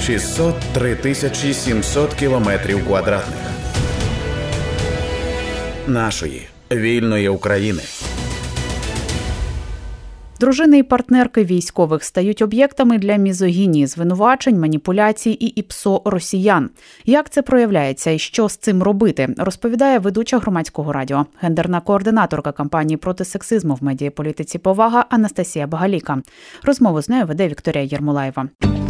603 700 кілометрів квадратних нашої вільної України. Дружини і партнерки військових стають об'єктами для мізогінії, звинувачень, маніпуляцій і ІПСО росіян. Як це проявляється і що з цим робити, розповідає ведуча Громадського радіо, гендерна координаторка кампанії проти сексизму в медіаполітиці «Повага» Анастасія Багаліка. Розмову з нею веде Вікторія Єрмолаєва.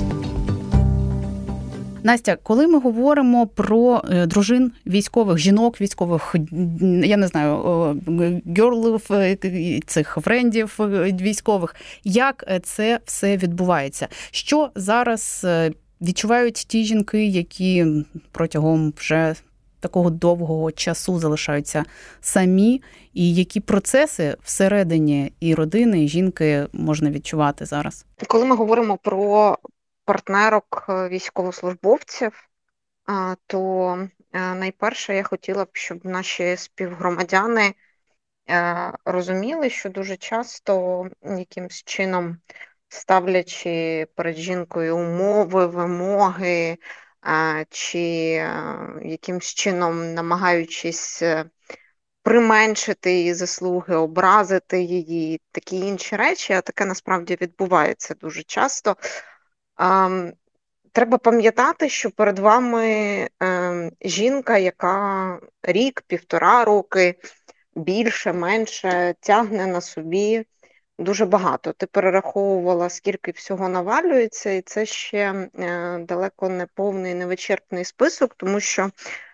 Настя, коли ми говоримо про дружин військових, жінок військових, я не знаю, гьорлів, цих френдів військових, як це все відбувається? Що зараз відчувають ті жінки, які протягом вже такого довгого часу залишаються самі, і які процеси всередині і родини, і жінки можна відчувати зараз? Коли ми говоримо про партнерок військовослужбовців, то найперше я хотіла б, щоб наші співгромадяни розуміли, що дуже часто якимсь чином ставлячи перед жінкою умови, вимоги, чи якимсь чином намагаючись применшити її заслуги, образити її, такі інші речі, а таке насправді відбувається дуже часто. Треба пам'ятати, що перед вами жінка, яка рік, півтора роки, більше, менше, тягне на собі дуже багато. Ти перераховувала, скільки всього навалюється, і це ще далеко не повний, невичерпний список, тому що,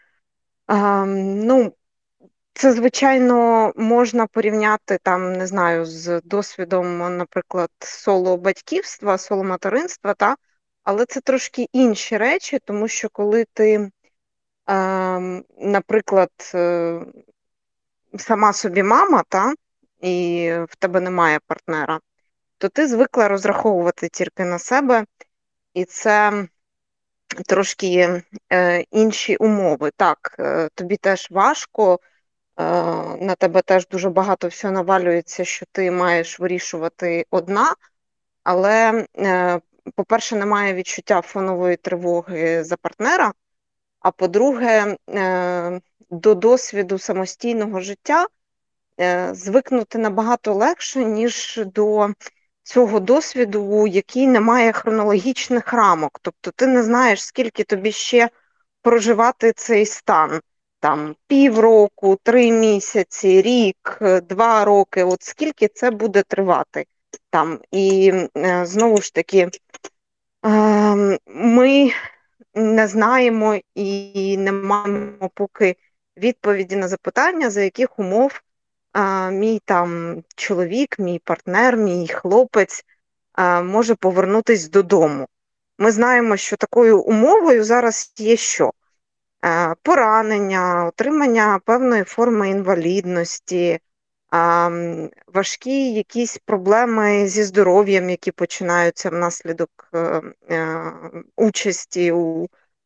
це, звичайно, можна порівняти, там, не знаю, з досвідом, наприклад, соло-батьківства, соло-материнства, та? Але це трошки інші речі, тому що коли ти, наприклад, сама собі мама, та? І в тебе немає партнера, то ти звикла розраховувати тільки на себе, і це трошки інші умови. Так, тобі теж важко, на тебе теж дуже багато всього навалюється, що ти маєш вирішувати одна, але, по-перше, немає відчуття фонової тривоги за партнера, а по-друге, до досвіду самостійного життя звикнути набагато легше, ніж до цього досвіду, який не має хронологічних рамок. Тобто ти не знаєш, скільки тобі ще проживати цей стан. Там півроку, 3 місяці, рік, 2 роки, от скільки це буде тривати. Там. І знову ж таки, ми не знаємо і не маємо поки відповіді на запитання, за яких умов мій там чоловік, мій партнер, мій хлопець може повернутись додому. Ми знаємо, що такою умовою зараз є що? Поранення, отримання певної форми інвалідності, важкі якісь проблеми зі здоров'ям, які починаються внаслідок участі у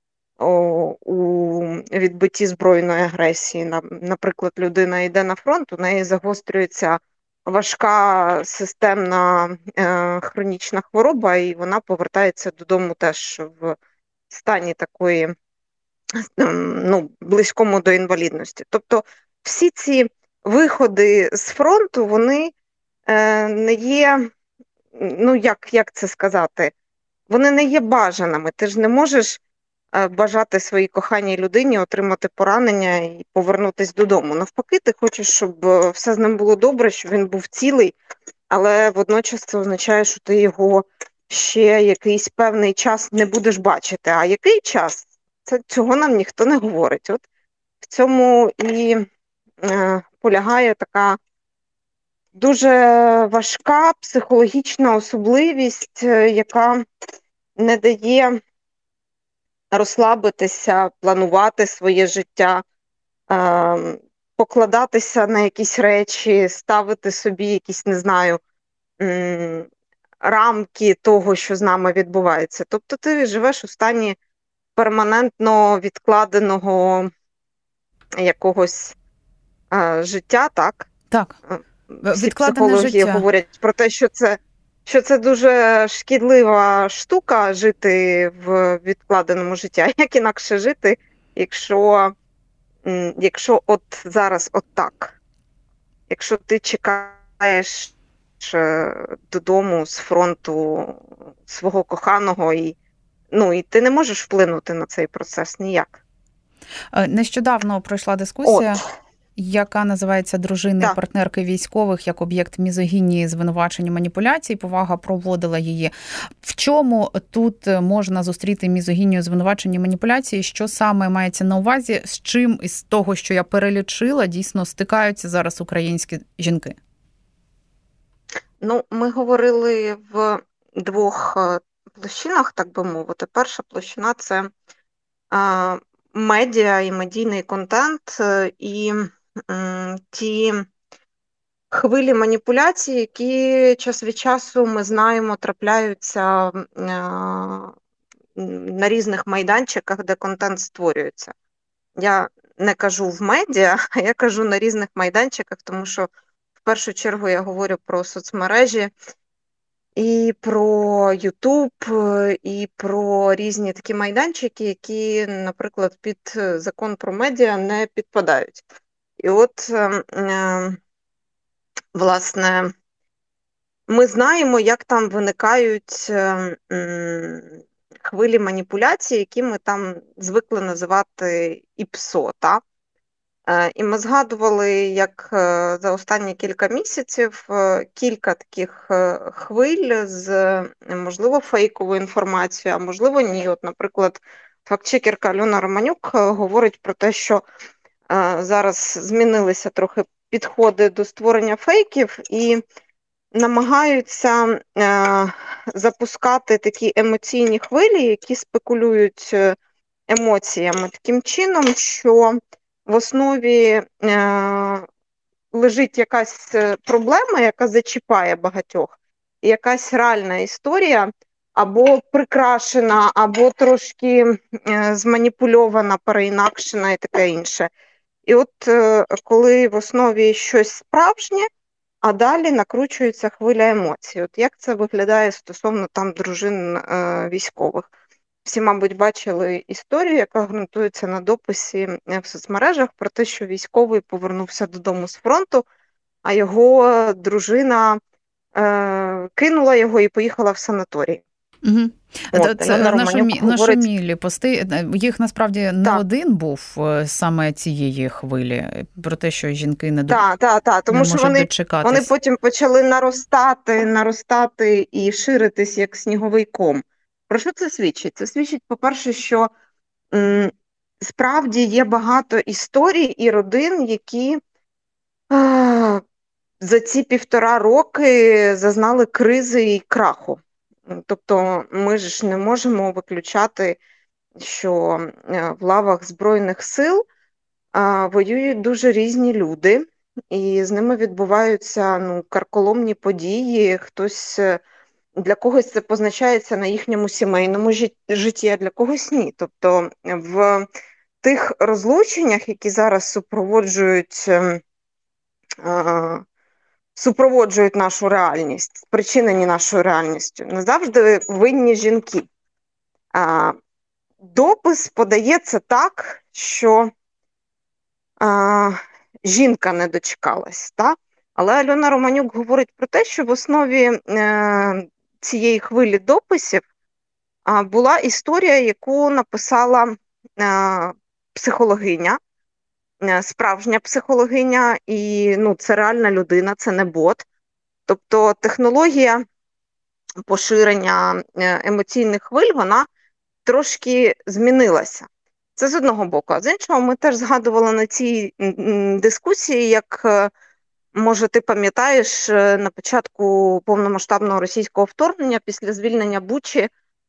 відбитті збройної агресії. Наприклад, людина йде на фронт, у неї загострюється важка системна хронічна хвороба, і вона повертається додому теж в стані такої, близькому до інвалідності. Тобто всі ці виходи з фронту, вони не є, як це сказати, вони не є бажаними. Ти ж не можеш бажати своїй коханій людині отримати поранення і повернутися додому. Навпаки, ти хочеш, щоб все з ним було добре, щоб він був цілий, але водночас це означає, що ти його ще якийсь певний час не будеш бачити. А який час? Цього нам ніхто не говорить. От в цьому і полягає така дуже важка психологічна особливість, яка не дає розслабитися, планувати своє життя, покладатися на якісь речі, ставити собі якісь, не знаю, рамки того, що з нами відбувається. Тобто ти живеш у стані перманентно відкладеного якогось життя, так? Так. Всі психологи говорять про те, що це що це дуже шкідлива штука жити в відкладеному житті, а як інакше жити, якщо от зараз от так. Якщо ти чекаєш додому з фронту свого коханого, і ти не можеш вплинути на цей процес ніяк. Нещодавно пройшла дискусія, От. яка називається «Дружини і партнерки військових як об'єкт мізогінії, звинувачень і маніпуляцій». Повага проводила її. В чому тут можна зустріти мізогінію, звинувачення і маніпуляції? Що саме мається на увазі? З чим із того, що я перелічила, дійсно стикаються зараз українські жінки? Ми говорили в двох площинах, так би мовити. Перша площина – це медіа і медійний контент, і ті хвилі маніпуляцій, які час від часу, ми знаємо, трапляються на різних майданчиках, де контент створюється. Я не кажу в медіа, а я кажу на різних майданчиках, тому що в першу чергу я говорю про соцмережі, і про YouTube, і про різні такі майданчики, які, наприклад, під закон про медіа не підпадають. І от, власне, ми знаємо, як там виникають хвилі маніпуляцій, які ми там звикли називати ІПСО, так? І ми згадували, як за останні кілька місяців кілька таких хвиль з, можливо, фейковою інформацією, а можливо, ні. От, наприклад, фактчекерка Альона Романюк говорить про те, що зараз змінилися трохи підходи до створення фейків і намагаються запускати такі емоційні хвилі, які спекулюють емоціями таким чином, що в основі лежить якась проблема, яка зачіпає багатьох, і якась реальна історія, або прикрашена, або трошки зманіпульована, переінакшена і таке інше. І от коли в основі щось справжнє, а далі накручується хвиля емоцій. От як це виглядає стосовно там дружин військових? Всі, мабуть, бачили історію, яка ґрунтується на дописі в соцмережах про те, що військовий повернувся додому з фронту, а його дружина кинула його і поїхала в санаторій. Угу. Це нашумілі пости. Їх насправді не один був саме цієї хвилі, про те, що жінки не тому що вони потім почали наростати і ширитись як сніговий ком. Про що це свідчить? Це свідчить, по-перше, що справді є багато історій і родин, які за ці 1,5 роки зазнали кризи і краху. Тобто ми ж не можемо виключати, що в лавах Збройних сил воюють дуже різні люди, і з ними відбуваються карколомні події. Для когось це позначається на їхньому сімейному житті, а для когось ні. Тобто в тих розлученнях, які зараз супроводжують нашу реальність, спричинені нашою реальністю, не завжди винні жінки. Допис подається так, що жінка не дочекалась, так? Але Альона Романюк говорить про те, що в основі цієї хвилі дописів була історія, яку написала психологиня, справжня психологиня, і це реальна людина, це не бот. Тобто технологія поширення емоційних хвиль, вона трошки змінилася. Це з одного боку. А з іншого, ми теж згадували на цій дискусії, як, може, ти пам'ятаєш, на початку повномасштабного російського вторгнення, після звільнення Бучі,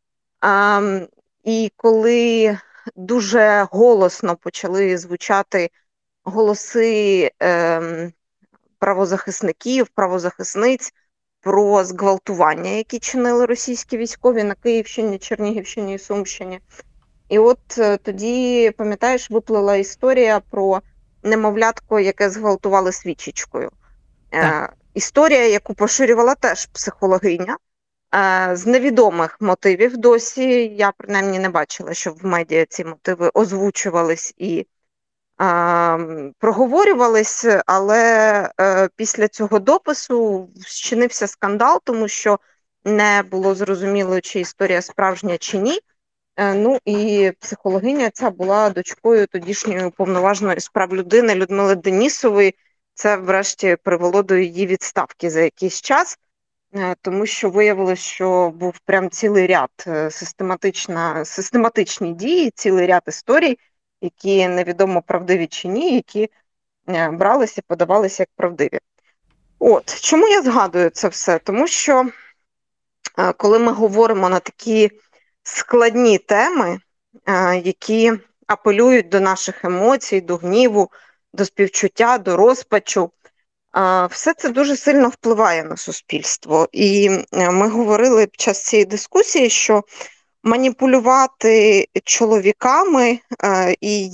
і коли дуже голосно почали звучати голоси правозахисників, правозахисниць про зґвалтування, які чинили російські військові на Київщині, Чернігівщині і Сумщині. І от тоді, пам'ятаєш, виплила історія про немовлятко, яке зґвалтували свічечкою. Історія, яку поширювала теж психологиня, з невідомих мотивів досі. Я, принаймні, не бачила, що в медіа ці мотиви озвучувались і проговорювались, але після цього допису зчинився скандал, тому що не було зрозуміло, чи історія справжня, чи ні. Ну і психологиня ця була дочкою тодішньої уповноваженої з прав людини Людмили Денісової. Це, врешті, привело до її відставки за якийсь час, тому що виявилось, що був прям цілий ряд систематичні дії, цілий ряд історій, які невідомо правдиві чи ні, які бралися і подавалися як правдиві. От, чому я згадую це все? Тому що, коли ми говоримо на такі складні теми, які апелюють до наших емоцій, до гніву, до співчуття, до розпачу, все це дуже сильно впливає на суспільство. І ми говорили під час цієї дискусії, що маніпулювати чоловіками і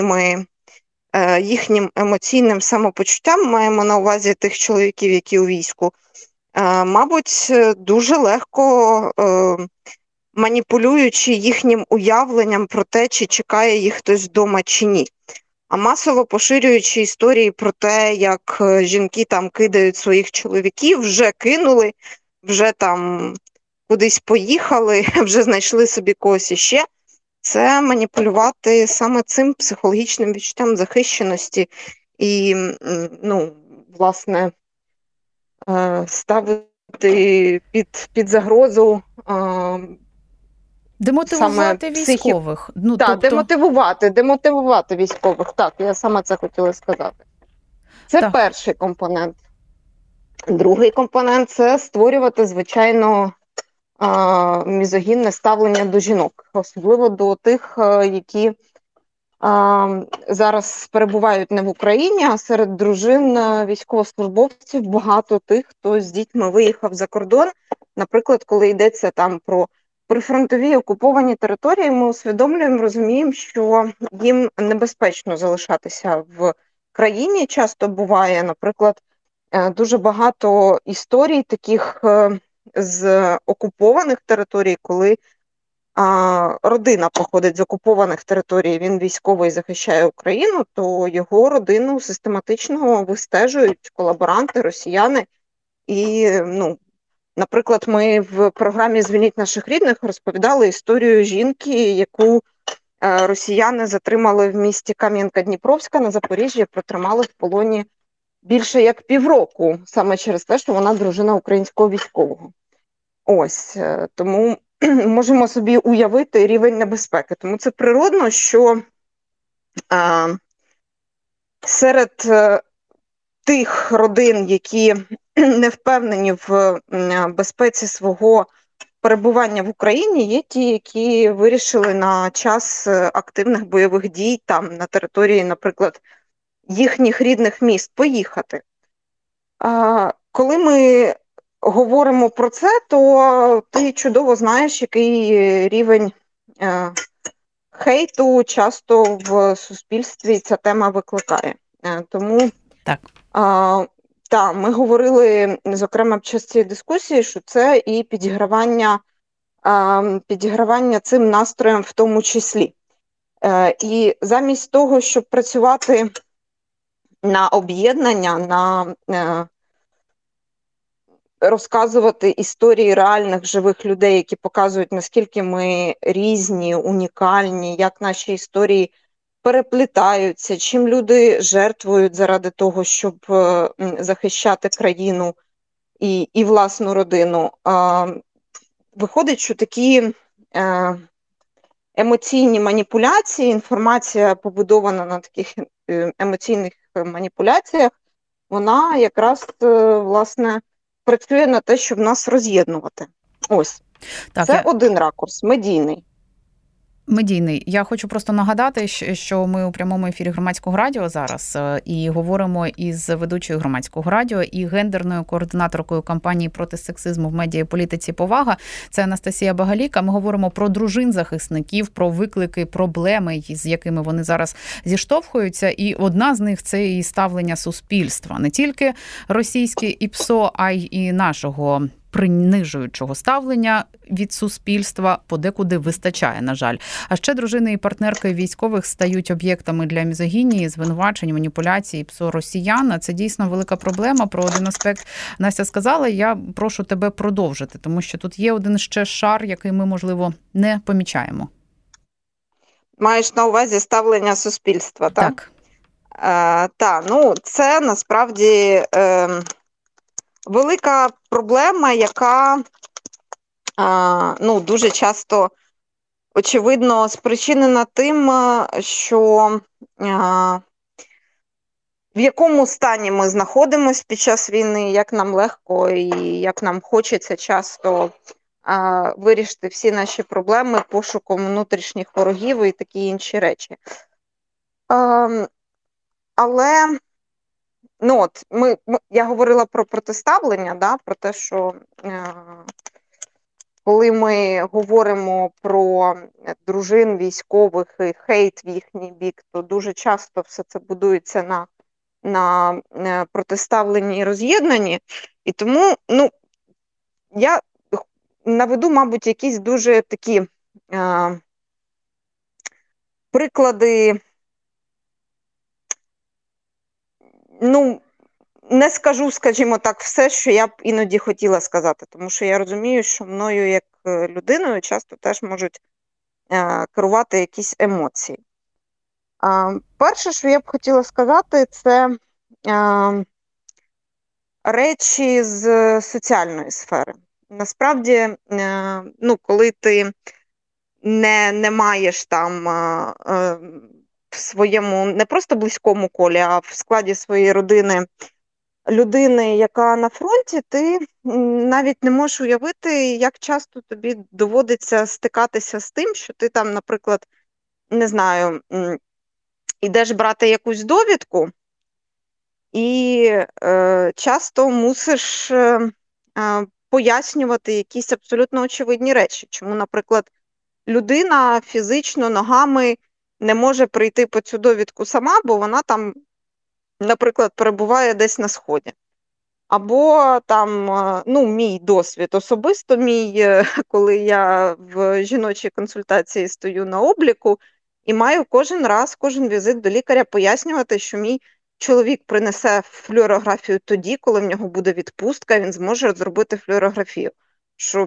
їхнім емоційним самопочуттям, маємо на увазі тих чоловіків, які у війську, мабуть, дуже легко, маніпулюючи їхнім уявленням про те, чи чекає їх хтось вдома чи ні. А масово поширюючи історії про те, як жінки там кидають своїх чоловіків, вже кинули, вже там кудись поїхали, вже знайшли собі когось іще, це маніпулювати саме цим психологічним відчуттям захищеності і, власне, ставити під загрозу демотивувати військових. Так, демотивувати військових. Так, я саме це хотіла сказати. Це перший компонент. Другий компонент – це створювати, звичайно, мізогінне ставлення до жінок. Особливо до тих, які зараз перебувають не в Україні, а серед дружин військовослужбовців багато тих, хто з дітьми виїхав за кордон. Наприклад, коли йдеться там про прифронтові окуповані території, ми усвідомлюємо, розуміємо, що їм небезпечно залишатися в країні. Часто буває, наприклад, дуже багато історій таких з окупованих територій, коли родина походить з окупованих територій, він військовий захищає Україну, то його родину систематично вистежують колаборанти, росіяни. І, наприклад, ми в програмі «Звільніть наших рідних» розповідали історію жінки, яку росіяни затримали в місті Кам'янка-Дніпровська на Запоріжжі, протримали в полоні більше як півроку, саме через те, що вона дружина українського військового. Ось, тому можемо собі уявити рівень небезпеки. Тому це природно, що серед тих родин, які не впевнені в безпеці свого перебування в Україні, є ті, які вирішили на час активних бойових дій там на території, наприклад, їхніх рідних міст поїхати. Коли ми говоримо про це, то ти чудово знаєш, який рівень хейту часто в суспільстві ця тема викликає. Тому ми говорили, зокрема, під час цієї дискусії, що це і підігравання цим настроєм в тому числі. І замість того, щоб працювати на об'єднання, на розказувати історії реальних живих людей, які показують, наскільки ми різні, унікальні, як наші історії переплітаються, чим люди жертвують заради того, щоб захищати країну і власну родину. Виходить, що такі емоційні маніпуляції, інформація побудована на таких емоційних маніпуляціях, вона якраз, власне, працює на те, щоб нас роз'єднувати. Ось. Це один ракурс, медійний. Медійний. Я хочу просто нагадати, що ми у прямому ефірі Громадського радіо зараз і говоримо із ведучою Громадського радіо і гендерною координаторкою кампанії проти сексизму в медіа і політиці «Повага». Це Анастасія Багаліка. Ми говоримо про дружин захисників, про виклики, проблеми, з якими вони зараз зіштовхуються. І одна з них – це і ставлення суспільства. Не тільки російське ІПСО, а й і нашого принижуючого ставлення від суспільства подекуди вистачає, на жаль. А ще дружини і партнерки військових стають об'єктами для мізогінії, звинувачень, маніпуляцій, псо-росіян. Це дійсно велика проблема. Про один аспект Настя сказала, я прошу тебе продовжити, тому що тут є один ще шар, який ми, можливо, не помічаємо. Маєш на увазі ставлення суспільства, так? Так, ну це насправді велика проблема, яка ну, дуже часто, очевидно, спричинена тим, що в якому стані ми знаходимося під час війни, як нам легко і як нам хочеться часто вирішити всі наші проблеми пошуком внутрішніх ворогів і такі інші речі. Але ну от, я говорила про протиставлення, да, про те, що коли ми говоримо про дружин військових і хейт в їхній бік, то дуже часто все це будується на протиставленні і роз'єднанні. І тому ну, я наведу, мабуть, якісь дуже такі приклади. Ну, не скажу, скажімо так, все, що я б іноді хотіла сказати, тому що я розумію, що мною як людиною часто теж можуть керувати якісь емоції. Перше, що я б хотіла сказати, це речі з соціальної сфери. Насправді, ну, коли ти не маєш там в своєму не просто близькому колі, а в складі своєї родини людини, яка на фронті, ти навіть не можеш уявити, як часто тобі доводиться стикатися з тим, що ти там, наприклад, не знаю, ідеш брати якусь довідку і часто мусиш пояснювати якісь абсолютно очевидні речі. Чому, наприклад, людина фізично ногами не може прийти по цю довідку сама, бо вона там, наприклад, перебуває десь на Сході. Або там, ну, мій досвід особисто коли я в жіночій консультації стою на обліку і маю кожен візит до лікаря пояснювати, що мій чоловік принесе флюорографію тоді, коли в нього буде відпустка, він зможе зробити флюорографію. Що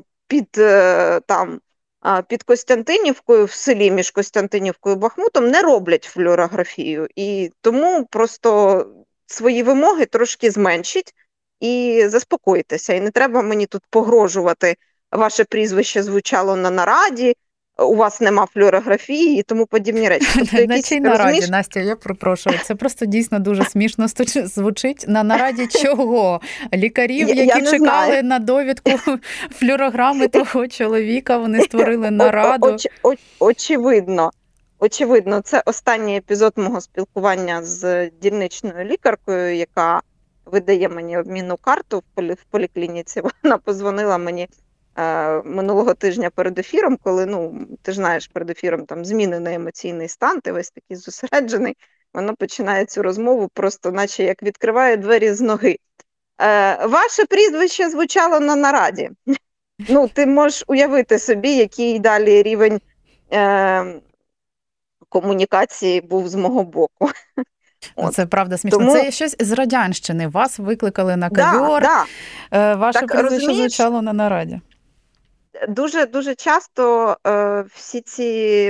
під Костянтинівкою, в селі між Костянтинівкою і Бахмутом не роблять флюорографію. І тому просто свої вимоги трошки зменшіть і заспокойтеся. І не треба мені тут погрожувати, ваше прізвище звучало на нараді, у вас нема флюорографії і тому подібні речі. Тобто, на чій нараді, Настя, я пропрошую. Це просто дійсно дуже смішно звучить. На нараді чого? Лікарів, які чекали на довідку флюорограми того чоловіка, вони створили нараду. Очевидно, це останній епізод мого спілкування з дільничною лікаркою, яка видає мені обмінну карту в поліклініці. Вона позвонила мені минулого тижня перед ефіром, коли, ну, ти ж знаєш, перед ефіром там змінений емоційний стан, ти весь такий зосереджений, вона починає цю розмову просто наче як відкриває двері з ноги. Ваше прізвище звучало на нараді. Ну, ти можеш уявити собі, який далі рівень комунікації був з мого боку. Це правда смішно. Тому... Це щось з радянщини. Вас викликали на ковер, ваше прізвище звучало на нараді. Дуже часто всі ці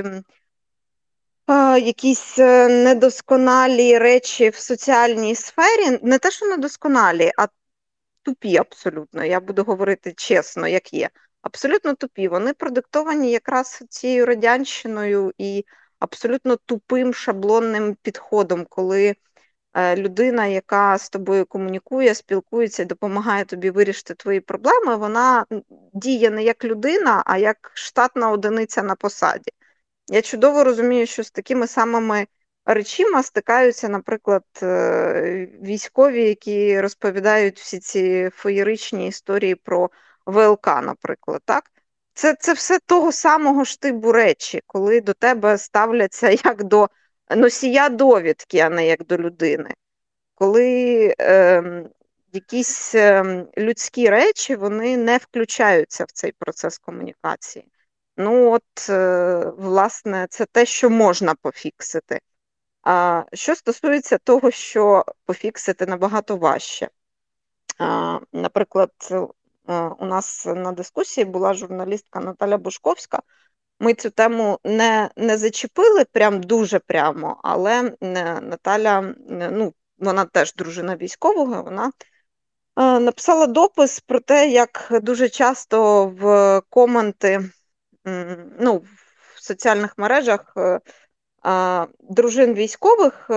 якісь недосконалі речі в соціальній сфері, не те, що недосконалі, а тупі абсолютно, я буду говорити чесно, як є, абсолютно тупі. Вони продиктовані якраз цією радянщиною і абсолютно тупим шаблонним підходом, коли людина, яка з тобою комунікує, спілкується, допомагає тобі вирішити твої проблеми, вона діє не як людина, а як штатна одиниця на посаді. Я чудово розумію, що з такими самими речима стикаються, наприклад, військові, які розповідають всі ці феєричні історії про ВЛК, наприклад, так? Це все того самого штибу речі, коли до тебе ставляться як до носія довідки, а не як до людини. Коли якісь людські речі, вони не включаються в цей процес комунікації. Ну от, власне, це те, що можна пофіксити. А що стосується того, що пофіксити набагато важче. Наприклад, у нас на дискусії була журналістка Наталя Бушковська. Ми цю тему не зачепили прям дуже прямо, але Наталя, ну, вона теж дружина військового, вона написала допис про те, як дуже часто в коменти, ну, в соціальних мережах дружин військових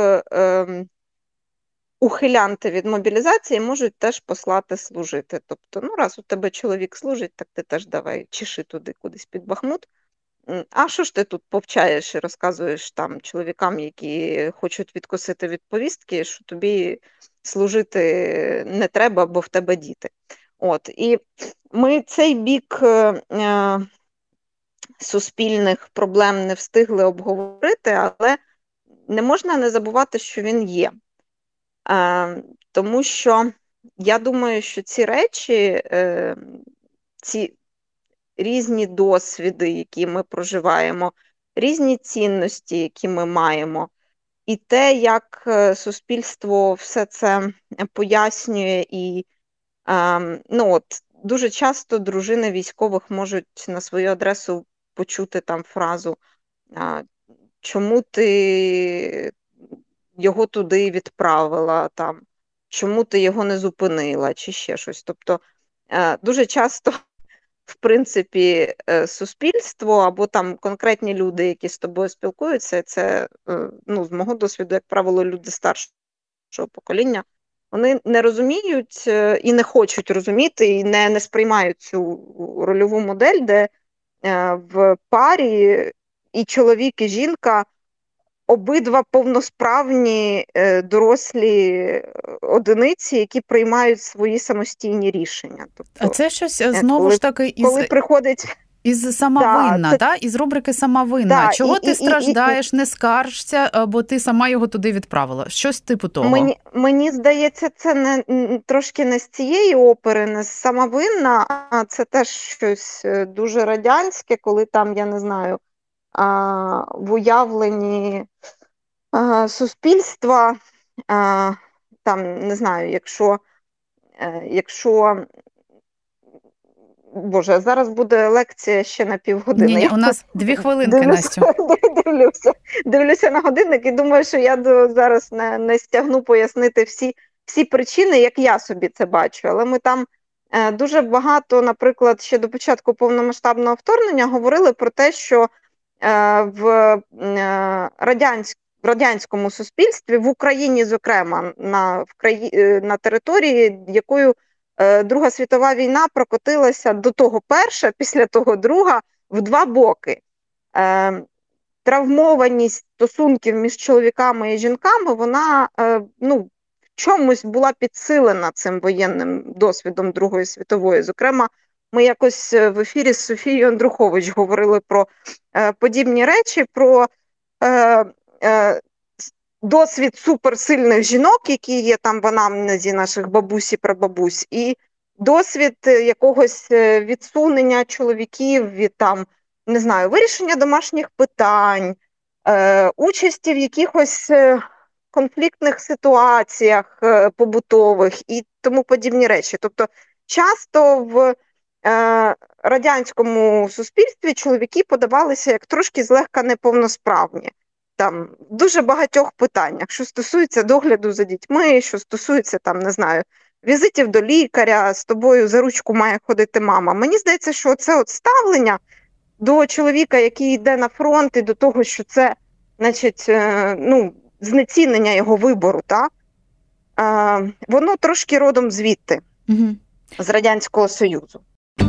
ухилянти від мобілізації можуть теж послати служити. Тобто, ну, раз у тебе чоловік служить, так ти теж давай чеши туди кудись під Бахмут. А що ж ти тут повчаєш і розказуєш там чоловікам, які хочуть відкосити від повістки, що тобі служити не треба, бо в тебе діти. От, і ми цей бік суспільних проблем не встигли обговорити, але не можна не забувати, що він є. Тому що я думаю, що ці речі, ці різні досвіди, які ми проживаємо, різні цінності, які ми маємо, і те, як суспільство все це пояснює, і ну, от, дуже часто дружини військових можуть на свою адресу почути там фразу «Чому ти його туди відправила?» там, «Чому ти його не зупинила?» чи ще щось. Тобто дуже часто, в принципі, суспільство або там конкретні люди, які з тобою спілкуються, це, ну, з мого досвіду, як правило, люди старшого покоління, вони не розуміють і не хочуть розуміти, і не сприймають цю рольову модель, де в парі і чоловік, і жінка обидва повносправні дорослі одиниці, які приймають свої самостійні рішення. Тобто, а це щось знову ж таки коли приходить... Із «Самовинна», да, із рубрики «Самовинна». Да, чого ти страждаєш, не скаржся, бо ти сама його туди відправила? Щось типу того. Мені здається, це трошки не з цієї опери, не з «Самовинна», а це теж щось дуже радянське, коли там, я не знаю, в уявленні суспільства, там, не знаю, якщо Боже, зараз буде лекція ще на півгодини. Ні, у нас 2 хвилинки, Настю. Дивлюся на годинник і думаю, що я зараз не стягну пояснити всі причини, як я собі це бачу. Але ми там дуже багато, наприклад, ще до початку повномасштабного вторгнення говорили про те, що в радянському суспільстві, в Україні, зокрема, на території, якою Друга світова війна прокотилася до того перша, після того друга, в 2 боки. Травмованість стосунків між чоловіками і жінками, вона в чомусь була підсилена цим воєнним досвідом Другої світової. Зокрема, ми якось в ефірі з Софією Андрухович говорили про подібні речі, про досвід суперсильних жінок, які є там в анамнезі наших бабусь і прабабусь, і досвід якогось відсунення чоловіків від там, не знаю, вирішення домашніх питань, участі в якихось конфліктних ситуаціях побутових і тому подібні речі. Тобто часто в радянському суспільстві чоловіки подавалися як трошки злегка неповносправні. Там в дуже багатьох питаннях, що стосується догляду за дітьми, що стосується, там, не знаю, візитів до лікаря, з тобою за ручку має ходити мама. Мені здається, що це от ставлення до чоловіка, який йде на фронт, і до того, що це, значить, знецінення його вибору, так? Воно трошки родом звідти, з Радянського Союзу.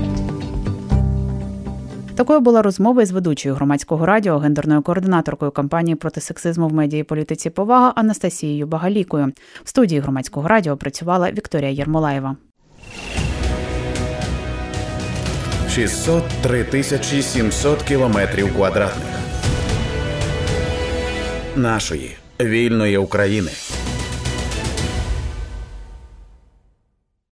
Такою була розмова із ведучою Громадського радіо, гендерною координаторкою кампанії проти сексизму в медіа і політиці «Повага» Анастасією Багалікою. В студії Громадського радіо працювала Вікторія Єрмолаєва. 603 700 кілометрів квадратних нашої вільної України.